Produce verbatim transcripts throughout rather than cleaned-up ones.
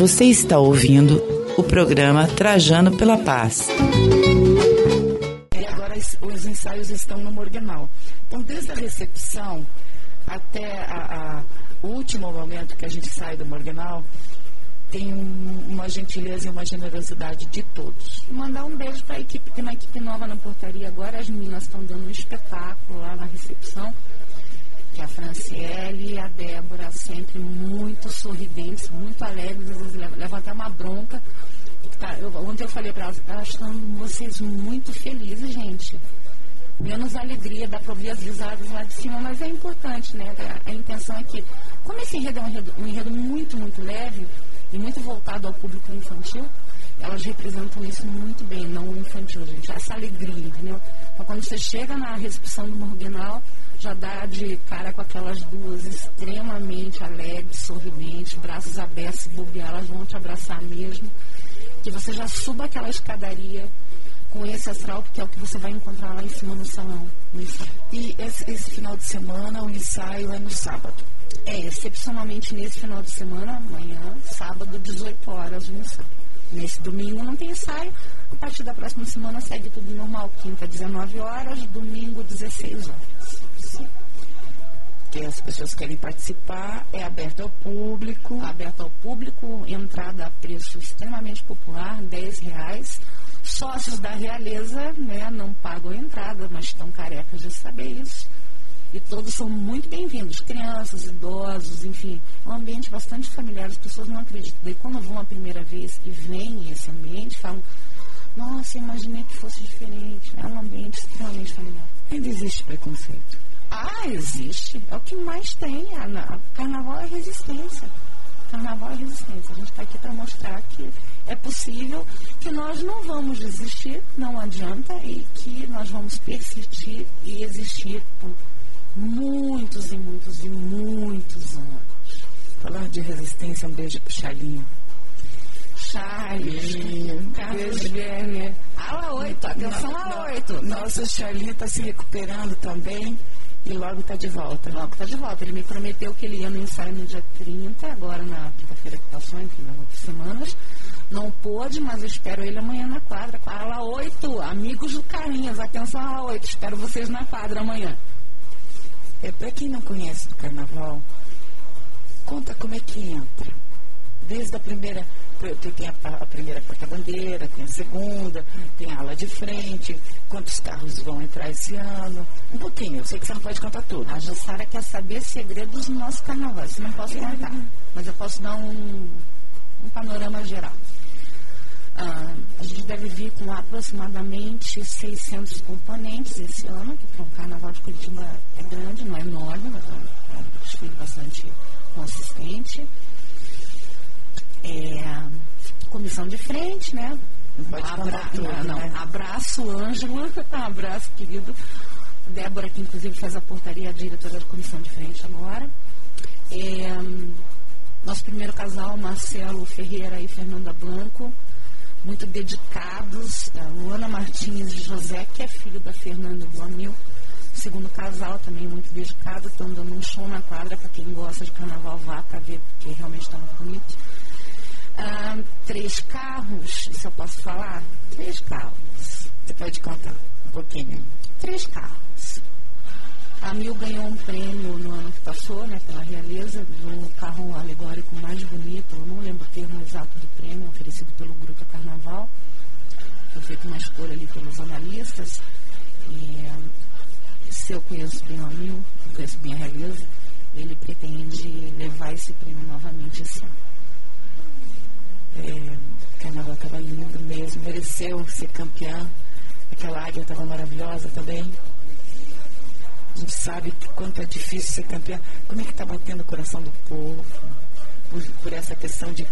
Você está ouvindo o programa Trajano pela Paz. E agora os ensaios estão no Morganal. Então, desde a recepção até a, a, o último momento que a gente sai do Morganal, tem um, uma gentileza e uma generosidade de todos. Mandar um beijo para a equipe, tem uma equipe nova na portaria agora, as meninas estão dando um espetáculo lá na recepção, que é a Franciele e a Débora, sempre muito sorridentes, muito alegres, às vezes levam até uma bronca. Tá, eu, ontem eu falei para elas, elas estão vocês muito felizes, gente. Menos alegria, dá para ouvir as risadas lá de cima, mas é importante, né? A, a intenção é que, como esse enredo é um enredo, um enredo muito, muito leve e muito voltado ao público infantil, elas representam isso muito bem, não o infantil, gente. Essa alegria, entendeu? Então, quando você chega na recepção do Morganal, já dá de cara com aquelas duas extremamente alegres, sorridentes, braços abertos, se bobear, elas vão te abraçar mesmo. Que você já suba aquela escadaria com esse astral, porque é o que você vai encontrar lá em cima no salão, no ensaio. E esse, esse final de semana, o ensaio é no sábado? É, excepcionalmente nesse final de semana, amanhã, sábado, dezoito horas, o ensaio. Nesse domingo não tem ensaio, a partir da próxima semana segue tudo normal, quinta, dezenove horas, domingo, dezesseis horas. Sim. Que as pessoas querem participar, é aberto ao público. Aberto ao público, entrada a preço extremamente popular, dez reais. Sócios da realeza, né, não pagam entrada, mas estão carecas de saber isso. E todos são muito bem-vindos, crianças, idosos, enfim, um ambiente bastante familiar, as pessoas não acreditam. Daí quando vão a primeira vez e veem esse ambiente, falam, nossa, imaginei que fosse diferente. É um ambiente extremamente familiar. Ainda existe preconceito? Ah, existe. É o que mais tem. A, a, carnaval é resistência. Carnaval é resistência. A gente está aqui para mostrar que é possível, que nós não vamos desistir, não adianta, e que nós vamos persistir e existir por muitos e muitos e muitos anos. Falar de resistência, um beijo pro Charlinho. Charlinho, Carlos Werner. Ala oito, atenção ala oito. Nosso Charlinho está se recuperando também e logo está de volta. Logo está de volta. Ele me prometeu que ele ia no ensaio no dia trinta, agora na quinta-feira que passou, enfim, nas outras semanas. Não pôde, mas eu espero ele amanhã na quadra. Com a ala oito, amigos do Carinhas, atenção ala oito, espero vocês na quadra amanhã. É, para quem não conhece do carnaval, conta como é que entra. Desde a primeira, tem a, a primeira porta-bandeira, tem a segunda, tem a ala de frente, quantos carros vão entrar esse ano. Um pouquinho, eu sei que você não pode contar tudo. A Jussara quer saber segredos do nosso carnaval, isso não posso contar, mas eu posso dar um, um panorama geral. Ah, a gente deve vir com aproximadamente seiscentos componentes esse ano, que para um carnaval de Curitiba é grande, não é enorme, mas é um desfile bastante consistente. É, comissão de frente, né? Não pode Abra tudo, não, não. Né? Abraço, Ângelo, abraço, querido. Débora, que inclusive faz a portaria, a diretora da comissão de frente agora. É, nosso primeiro casal, Marcelo Ferreira e Fernanda Blanco, muito dedicados, a Luana Martins e José, que é filho da Fernanda e do Amil. Segundo casal, também muito dedicado, estão dando um show na quadra, para quem gosta de carnaval, vá para ver, porque realmente está muito bonito. Ah, três carros, isso eu posso falar? Três carros. Você pode contar um pouquinho? Três carros. A Mil ganhou um prêmio no ano que passou, né, pela realeza, do carro alegórico mais bonito, eu não lembro o termo exato do prêmio, oferecido pelo Grupo Carnaval. Foi feita uma escolha ali pelos analistas. E, se eu conheço bem o Amil, eu conheço bem a realeza, ele pretende levar esse prêmio novamente esse ano. É, o carnaval estava lindo mesmo, mereceu ser campeã. Aquela águia estava maravilhosa também. A gente sabe que quanto é difícil ser campeã. Como é que está batendo o coração do povo por, por essa questão de,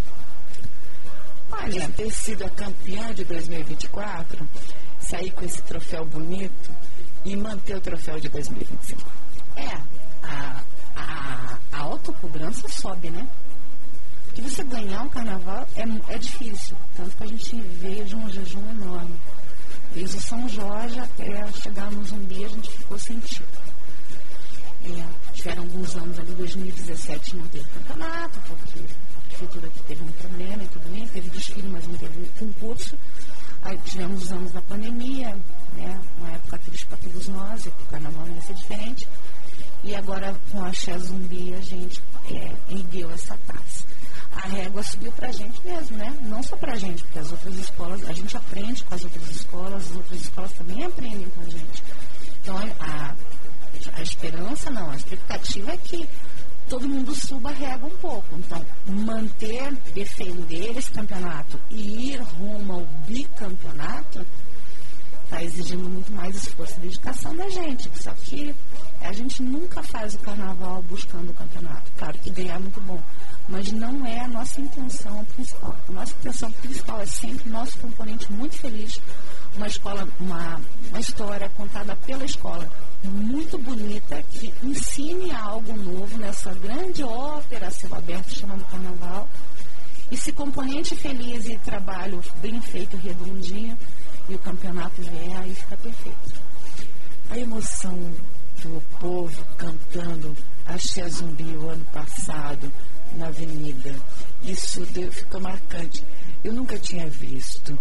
Olha, de ter sido a campeã de dois mil e vinte e quatro, sair com esse troféu bonito e manter o troféu de dois mil e vinte e cinco? É, a, a, a autocobrança sobe, né? Porque você ganhar um carnaval é, é difícil. Tanto que a gente veio de um jejum enorme. Desde o São Jorge até chegar no Zumbi, a gente ficou sentido. É, tiveram alguns anos ali, dois mil e dezessete não teve campeonato, porque a prefeitura aqui teve um problema e tudo bem, teve desfile, mas não teve concurso. Aí tivemos os anos da pandemia, né, uma época triste para todos nós, e o carnaval não ia ser diferente. E agora, com a Xé Zumbi, a gente é, ergueu essa taça. A régua subiu para a gente mesmo, né? Não só para a gente, porque as outras escolas, a gente aprende com as outras escolas, as outras escolas também aprendem com a gente. Então, a, a esperança, não, a expectativa é que todo mundo suba a régua um pouco. Então, manter, defender esse campeonato e ir rumo ao bicampeonato está exigindo muito mais esforço e dedicação da gente. Só que a gente nunca faz o carnaval buscando o campeonato. Claro que ganhar é muito bom, mas não é a nossa intenção principal. A nossa intenção principal é sempre o nosso componente muito feliz, uma escola, uma, uma história contada pela escola muito bonita, que ensine algo novo nessa grande ópera a céu aberto chamada carnaval. E se componente feliz e trabalho bem feito, redondinho, e o campeonato vier, aí fica perfeito. A emoção do povo cantando a Xé Zumbi o ano passado na avenida, isso deu, ficou marcante. Eu nunca tinha visto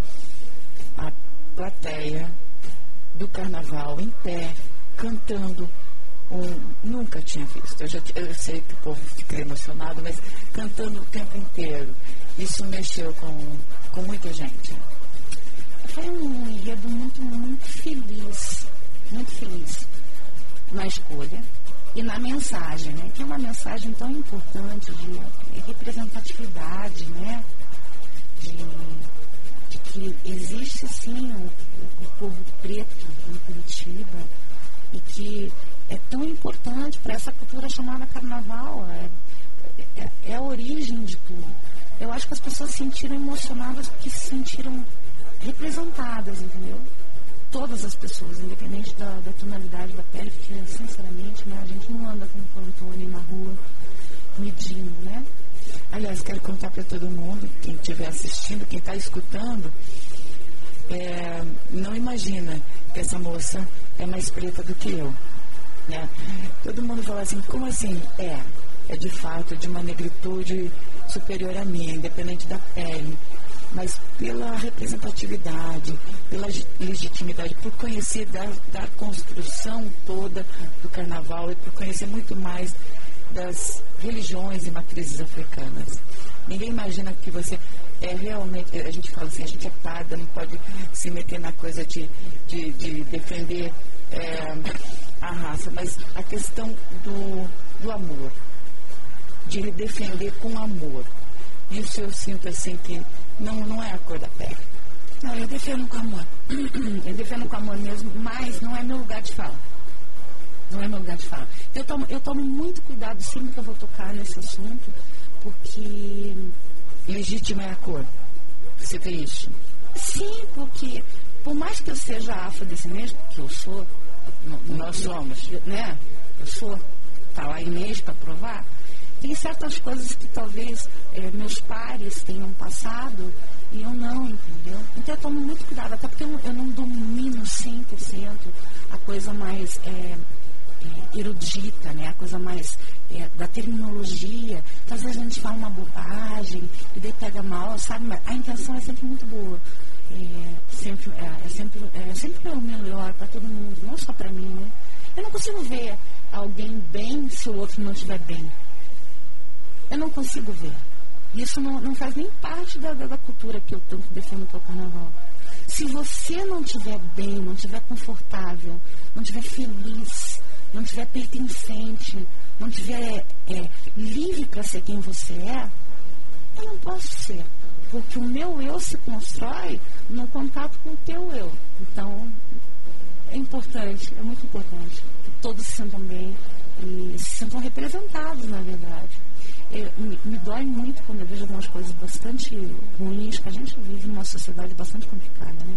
a plateia do carnaval em pé cantando um, nunca tinha visto. Eu, já, eu sei que o povo fica emocionado, mas cantando o tempo inteiro. Isso mexeu com, com muita gente. Foi um enredo muito, muito feliz, muito feliz na escolha e na mensagem, né? Que é uma mensagem tão importante de representatividade, né? De, de que existe sim o, o povo preto em Curitiba e que é tão importante para essa cultura chamada carnaval, é, é, é a origem de tudo. Eu acho que as pessoas se sentiram emocionadas porque se sentiram representadas, entendeu? Todas as pessoas, independente da, da tonalidade da pele, porque, sinceramente, né, a gente não anda com o Pantone na rua medindo, né? Aliás, quero contar para todo mundo, quem estiver assistindo, quem está escutando, é, não imagina que essa moça é mais preta do que eu, né? Todo mundo fala assim, como assim? É, é de fato de uma negritude superior à minha, independente da pele, mas pela representatividade, pela legitimidade, por conhecer da, da construção toda do carnaval e por conhecer muito mais das religiões e matrizes africanas. Ninguém imagina que você é realmente, a gente fala assim, a gente é parda, não pode se meter na coisa de, de, de defender é, a raça, mas a questão do, do amor, de defender com amor. Isso eu sinto assim que não, não é a cor da pele. Não, eu defendo com amor. Eu defendo com amor mesmo, mas não é meu lugar de fala. Não é meu lugar de fala. Eu tomo, eu tomo muito cuidado sempre que eu vou tocar nesse assunto, porque legítima é a cor. Você tem isso? Sim, porque por mais que eu seja afrodescendente, que eu sou, não, nós somos, né? Eu sou, tá lá Inês para provar. Tem certas coisas que talvez é, meus pares tenham passado e eu não, entendeu? Então eu tomo muito cuidado, até porque eu, eu não domino cem por cento a coisa mais é, é, erudita, né? A coisa mais é, da terminologia. Então, às vezes a gente fala uma bobagem e daí pega mal, sabe? Mas a intenção é sempre muito boa. É sempre, é, é sempre, é sempre o melhor para todo mundo, não só para mim, né? Eu não consigo ver alguém bem se o outro não estiver bem. Eu não consigo ver. Isso não, não faz nem parte da, da, da cultura que eu tanto defendo para o carnaval. Se você não estiver bem, não estiver confortável, não estiver feliz, não estiver pertencente, não estiver é, livre para ser quem você é, eu não posso ser. Porque o meu eu se constrói no contato com o teu eu. Então, é importante, é muito importante que todos se sintam bem e se sintam representados, na verdade. Eu, me, me dói muito quando eu vejo algumas coisas bastante ruins, que a gente vive numa sociedade bastante complicada, né?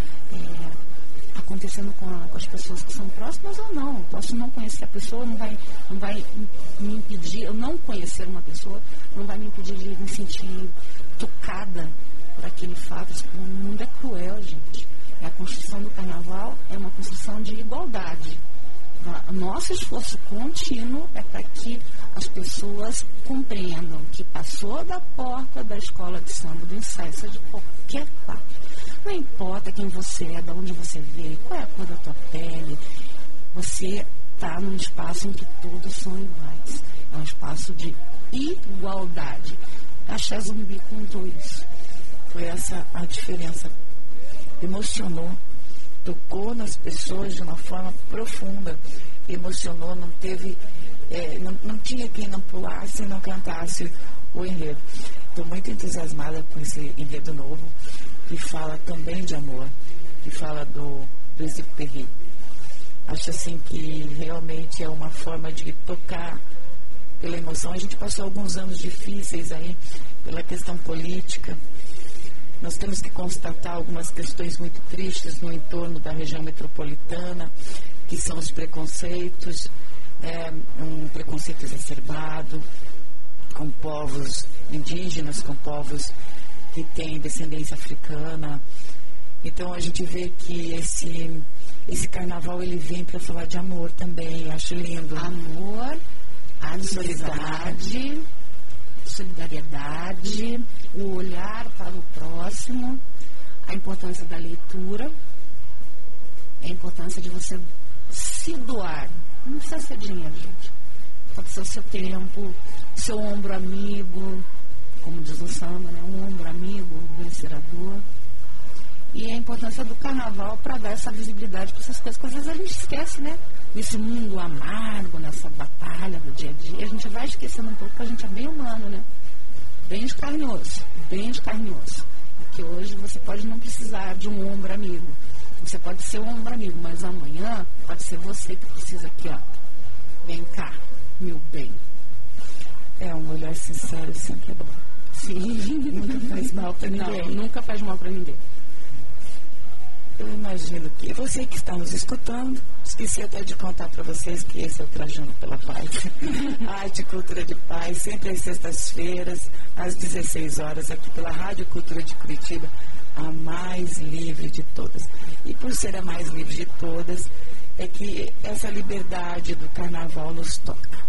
É, acontecendo com, a, com as pessoas que são próximas ou não. Eu posso não conhecer a pessoa, não vai, não vai me impedir, eu não conhecer uma pessoa, não vai me impedir de me sentir tocada por aquele fato. O mundo é cruel, gente. A construção do carnaval é uma construção de igualdade. O nosso esforço contínuo é para que as pessoas compreendam que passou da porta da escola de samba, do ensaio, seja de qualquer parte. Não importa quem você é, de onde você veio, qual é a cor da tua pele, você está num espaço em que todos são iguais. É um espaço de igualdade. A Ché Zumbi contou isso. Foi essa a diferença. Emocionou, tocou nas pessoas de uma forma profunda. Emocionou, não teve, é, não, não tinha quem não pulasse e não cantasse o enredo. Estou muito entusiasmada com esse enredo novo, que fala também de amor, que fala do, do Exupéry. Acho assim que realmente é uma forma de tocar pela emoção. A gente passou alguns anos difíceis aí, pela questão política. Nós temos que constatar algumas questões muito tristes no entorno da região metropolitana, que são os preconceitos, é, um preconceito exacerbado com povos indígenas, com povos que têm descendência africana. Então a gente vê que esse, esse carnaval ele vem para falar de amor também, acho lindo. Amor, amizade, solidariedade, o olhar para o próximo, a importância da leitura, a importância de você se doar. Não precisa ser dinheiro, gente. Pode ser o seu tempo, seu ombro amigo, como diz o samba, né? Um ombro amigo, vencerador. E a importância do carnaval para dar essa visibilidade para essas coisas que às vezes a gente esquece, né? Nesse mundo amargo, nessa batalha do dia a dia, a gente vai esquecendo um pouco que a gente é bem humano, né? Bem escarnioso, bem escarnioso. Porque hoje você pode não precisar de um ombro amigo. Você pode ser um ombro amigo, mas amanhã pode ser você que precisa aqui, ó. Vem cá, meu bem. É, um olhar sincero sempre é bom. Sim. Nunca faz mal para ninguém. Não, nunca faz mal para ninguém. Eu imagino que você que está nos escutando, esqueci até de contar para vocês que esse é o Trajano pela Paz. Arte e Cultura de Paz, sempre às sextas-feiras, às dezesseis horas, aqui pela Rádio Cultura de Curitiba, a mais livre de todas. E por ser a mais livre de todas, é que essa liberdade do carnaval nos toca.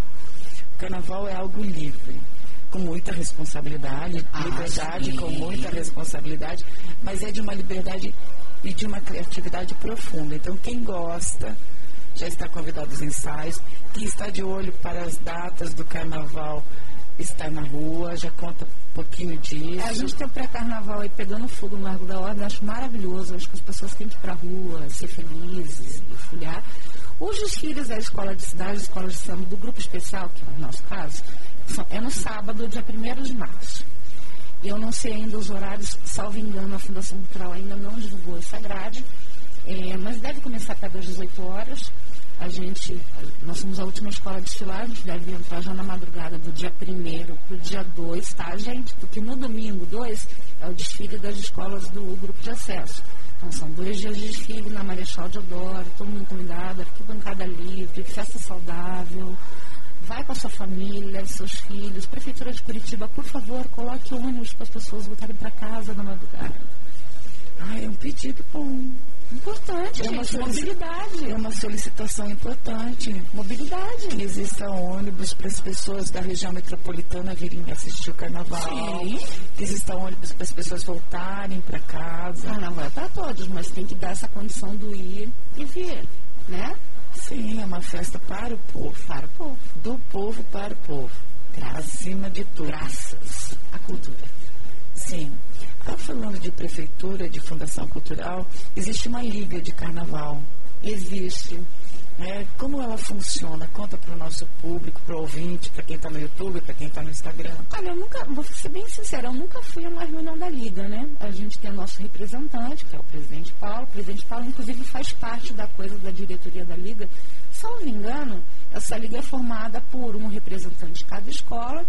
O carnaval é algo livre, com muita responsabilidade, ah, liberdade sim. com muita responsabilidade, mas é de uma liberdade e de uma criatividade profunda. Então, quem gosta, já está convidado aos ensaios. Quem está de olho para as datas do carnaval, está na rua, já conta um pouquinho disso. É, a gente tem o pré-carnaval aí pegando fogo no Largo da Ordem, acho maravilhoso. Acho que as pessoas têm que ir para a rua, ser felizes, folhear. Os desfiles da escola de cidade, escola de samba, do grupo especial, que é o nosso caso, são, é no sábado, dia primeiro de março. Eu não sei ainda os horários, salvo engano, a Fundação Cultural ainda não divulgou essa grade, é, mas deve começar até das dezoito horas. A gente, nós somos a última escola a desfilar, a gente deve entrar já na madrugada do dia primeiro para o dia dois, tá, gente? Porque no domingo dois é o desfile das escolas do grupo de acesso. Então são dois dias de desfile na Marechal Deodoro, todo mundo convidado, arquibancada livre, festa saudável. Vai com a sua família, seus filhos. Prefeitura de Curitiba, por favor, coloque ônibus para as pessoas voltarem para casa na madrugada. Ah, é um pedido bom. Importante, é gente. Mobilidade. É uma solicitação importante. Mobilidade. Que exista ônibus para as pessoas da região metropolitana virem assistir o carnaval. Sim. Que exista ônibus para as pessoas voltarem para casa. Carnaval é para todos, mas tem que dar essa condição do ir e vir, né? Sim, é uma festa para o povo. Para o povo. Do povo para o povo. Graças. Acima de tudo. Graças à cultura. Sim. Está falando de prefeitura, de fundação cultural, existe uma liga de carnaval. Existe. É, como ela funciona? Conta para o nosso público, para o ouvinte, para quem está no YouTube, para quem está no Instagram. Olha, eu nunca, vou ser bem sincera, eu nunca fui a uma reunião da Liga, né? A gente tem o nosso representante, que é o presidente Paulo. O presidente Paulo, inclusive, faz parte da coisa da diretoria da Liga. Se não me engano, essa Liga é formada por um representante de cada escola,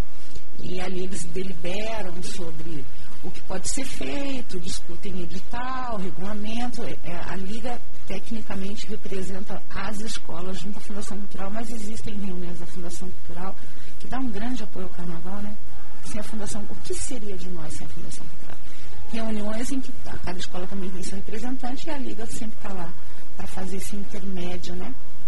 e ali eles deliberam sobre o que pode ser feito, discutem edital, regulamento. É, a Liga tecnicamente representa as escolas junto à Fundação Cultural, mas existem reuniões da Fundação Cultural que dá um grande apoio ao carnaval, né? Sem a Fundação, o que seria de nós sem a Fundação Cultural? Reuniões em que cada escola também tem seu representante e a Liga sempre está lá para fazer esse intermédio, né?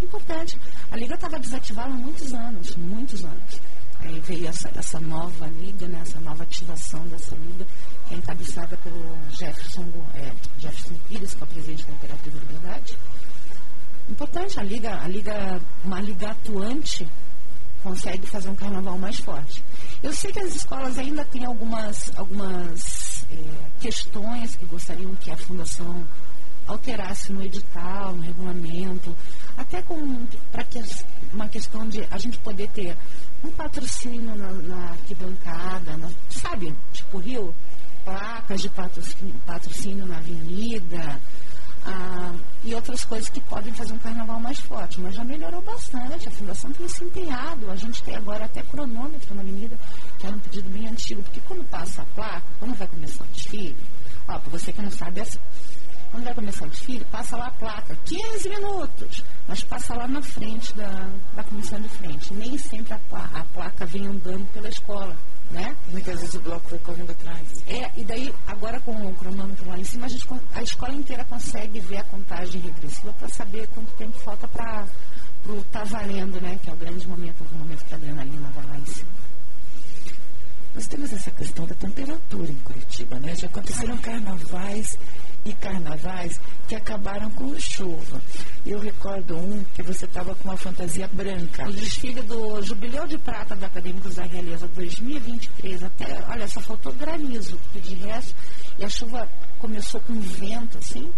Importante. A Liga estava desativada há muitos anos, muitos anos. Aí veio essa, essa nova Liga, né, essa nova ativação dessa Liga, que é encabeçada pelo Jefferson, é, Jefferson Pires, que é o presidente da Imperatriz da Liberdade. Importante, a Liga, a Liga, uma Liga atuante consegue fazer um carnaval mais forte. Eu sei que as escolas ainda têm algumas, algumas é, questões que gostariam que a Fundação alterasse no edital, no regulamento, até para que uma questão de a gente poder ter um patrocínio na, na arquibancada, na, sabe, tipo Rio, placas de patrocínio, patrocínio na avenida, ah, e outras coisas que podem fazer um carnaval mais forte, mas já melhorou bastante, a Fundação tem se empenhado, a gente tem agora até cronômetro na avenida, que era um pedido bem antigo, porque quando passa a placa, quando vai começar o desfile, ó, para você que não sabe, é assim, quando vai começar o desfile, passa lá a placa, quinze minutos, mas passa lá na frente da, da comissão de frente. Nem sempre a, pla- a placa vem andando pela escola, né? Muitas vezes o bloco foi correndo atrás. É, e daí, agora com o cronômetro lá em cima, a, gente, a escola inteira consegue ver a contagem regressiva para saber quanto tempo falta para o tá valendo, né? Que é o grande momento, o momento que a adrenalina vai lá em cima. Nós temos essa questão da temperatura em Curitiba, né? Já aconteceram carnavais e carnavais que acabaram com chuva. Eu recordo um que você estava com uma fantasia branca. O desfile do Jubileu de Prata da Acadêmicos da Realeza dois mil e vinte e três, até, olha, só faltou granizo, porque de resto, e a chuva começou com vento, assim,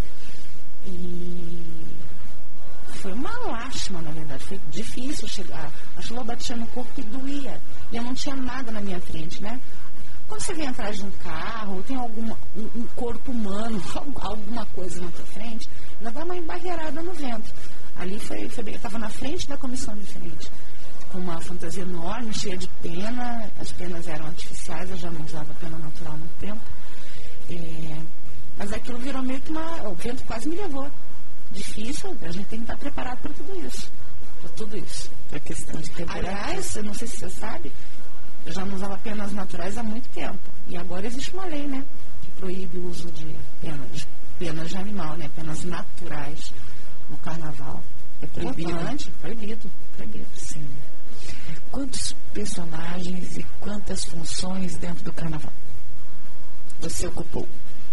e foi uma lástima, na verdade, foi difícil chegar. A chuva batia no corpo e doía, e eu não tinha nada na minha frente, né? Quando você vem atrás de um carro, ou tem alguma, um, um corpo humano, alguma coisa na tua frente, ainda dá uma embarreirada no vento. Ali foi, foi bem, eu estava na frente da comissão de frente, com uma fantasia enorme, cheia de pena, as penas eram artificiais, eu já não usava pena natural há muito tempo. É, mas aquilo virou meio que uma... O vento quase me levou. Difícil, a gente tem que estar preparado para tudo isso. Para tudo isso. Para questão de temperatura. Aliás, eu não sei se você sabe, eu já não usava penas naturais há muito tempo. E agora existe uma lei, né? Que proíbe o uso de penas, penas de animal, né? Penas naturais no carnaval. É proibido? Importante, proibido, proibido, sim. Quantos personagens e quantas funções dentro do carnaval você ocupou?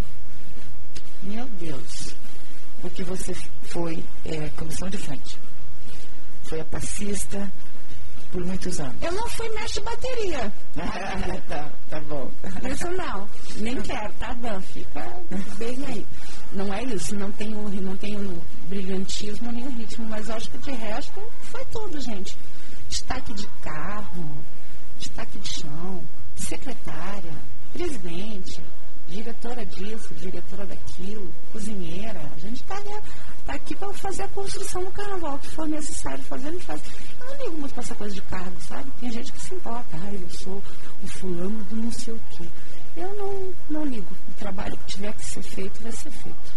Meu Deus. Porque você foi é, comissão de frente. Foi a passista por muitos anos. Eu não fui mestre de bateria. Ah, tá, tá bom. Isso não, nem quero, tá, Dan? Fica bem aí. Não é isso, não tem o, não tem o brilhantismo nem o ritmo, mas eu acho que de resto foi tudo, gente. Destaque de carro, destaque de chão, secretária, presidente, diretora disso, diretora daquilo, cozinheira. A gente está tá aqui para fazer a construção do carnaval, o que for necessário fazer, a gente faz. Eu não ligo muito para essa coisa de cargo, sabe? Tem gente que se importa. Ah, eu sou o fulano do não sei o quê. Eu não, não ligo. O trabalho que tiver que ser feito, vai ser feito.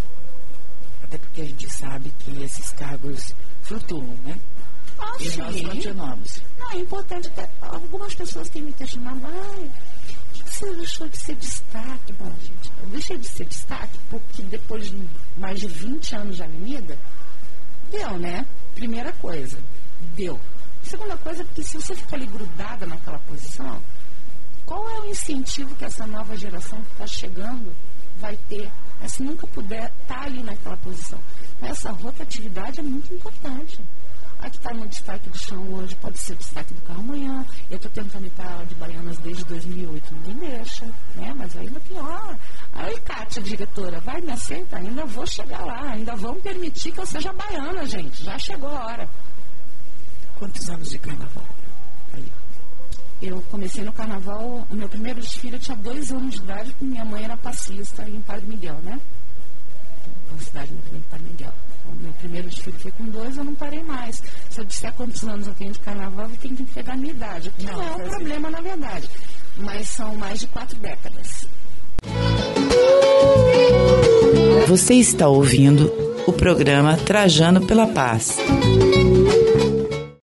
Até porque a gente sabe que esses cargos flutuam, né? Ah, e sim. nós continuamos. Não, é importante. Até, algumas pessoas têm me questionado. Ai, por que você deixou de ser destaque? Bom, gente, eu deixei de ser destaque porque depois de mais de vinte anos de avenida, deu, né? Primeira coisa, deu. Segunda coisa, porque se você fica ali grudada naquela posição, qual é o incentivo que essa nova geração que está chegando vai ter? Mas se nunca puder estar ali naquela posição. Essa rotatividade é muito importante. A que está no destaque do chão hoje pode ser o destaque do carro amanhã. Eu estou tentando ir para de Baianas desde dois mil e oito, ninguém deixa, né? Mas ainda pior. Aí, Kátia, diretora, vai, me aceita? Ainda vou chegar lá, ainda vão permitir que eu seja baiana, gente. Já chegou a hora. Quantos anos de carnaval? Aí. Eu comecei no carnaval, o meu primeiro desfile eu tinha dois anos de idade, porque minha mãe era passista em Padre Miguel, né? Uma cidade muito bem, Padre Miguel. O meu primeiro desfile foi com dois, eu não parei mais. Se eu disser quantos anos eu tenho de carnaval, eu tenho que pegar a minha idade, o que não, não é um problema, na verdade. Mas são mais de quatro décadas. Você está ouvindo o programa Trajano pela Paz.